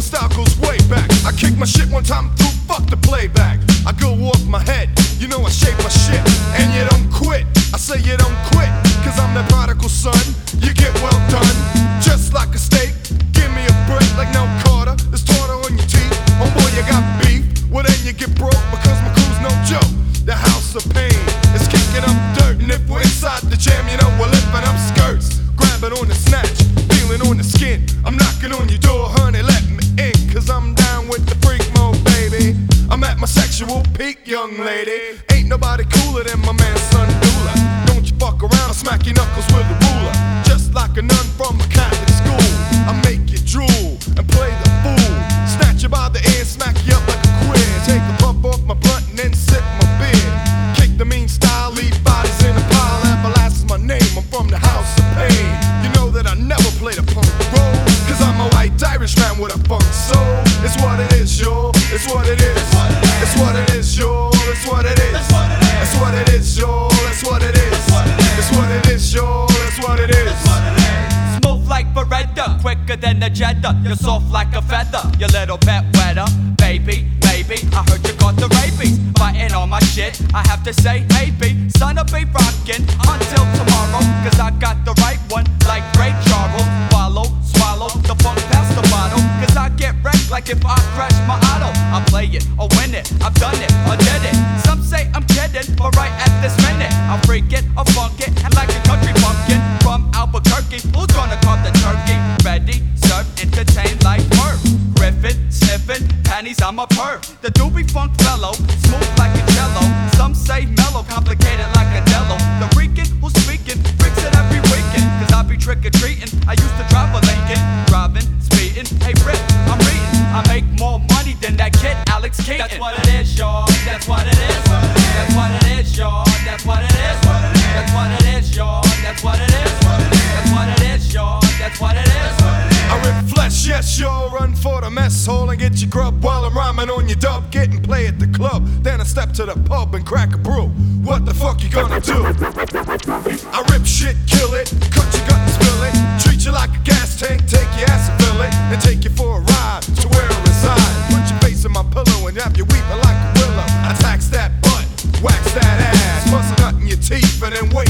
style goes way back. I kick my shit one time through, fuck the playback. I go off my head, you know I shape my shit. And you don't quit, I say you don't quit. Cause I'm that prodigal son, you get well done. Just like a steak, give me a break like no Carter. There's tartar on your teeth, oh boy you got beef. Well then you get broke because my crew's no joke. The house of pain is kicking up dirt. And if we're inside the jam, you know we're lifting up skirts. Grabbing on the snatch, feeling on the skin. I'm knocking on your door, honey, let me in. Cause I'm down with the freak mode, baby. I'm at my sexual peak, young lady. Ain't nobody cooler than my man, Son Dula. Don't you fuck around, I'll smack your knuckles with a ruler. Just like a nun from a Catholic school. I make you drool and play the fool. Snatch you by the ear, smack you up like a queer. Take a puff off my blunt and then sip my beer. Kick the mean style, leave bodies in a pile. Everlast is my name, I'm from the house of pain. You know that I never played a punk role. Cause I'm a white Irish man with a funk soul. It's what it is, yo. It's what it is. It's what it is, yo. It's what it is. It's what it is, yo. It's what it is. It's what it is, yo. It's what it is. Smooth like Beretta, quicker than a Jetta. You're soft like a feather, your little bit wetter. Baby, maybe, I heard you got the rabies. Biting on my shit, I have to say, hey B, son, I'll be rockin' until tomorrow. Cause I got the right one, like Ray Charles. Follow, swallow, the funk past the bottle. Cause I get wrecked like if I crash my auto. I play it, or win it, I've done it, or did it. Some say I'm kidding, but right at this minute I'll freak it, I'll funk it, and like a country bumpkin from Albuquerque. Who's gonna carve the turkey? Ready, serve, entertain like Merv. Griffin, sniffin', panties, I'm a perv. The doobie funk fellow, smooth like a cello. Some say mellow, complicated like a Dello. The Rican who's speaking, freaks it every weekend. Cause I be trick-or-treating, I used to drive a Lincoln. Driving, speeding, hey Rip, I'm reading. I make more money than that kid, Alex Keaton. That's what it is, y'all, that's what it is. That's what it is, y'all, that's what it is. That's what it is, y'all, that's what it is. That's what it is, y'all, that's what it is. I rip flesh, yes, y'all. Run for the mess hall and get your grub while I'm rhyming on your dub. Get and play at the club, then I step to the pub and crack a brew. What the fuck you gonna do? I rip shit, kill it, cut your gut and spill it. Treat you like a gas tank, take your ass and fill it. And take you for a ride to where I reside. Put your face in my pillow and have you weeping like a willow. I tax that butt, wax that ass, bust a nut in your teeth and then wait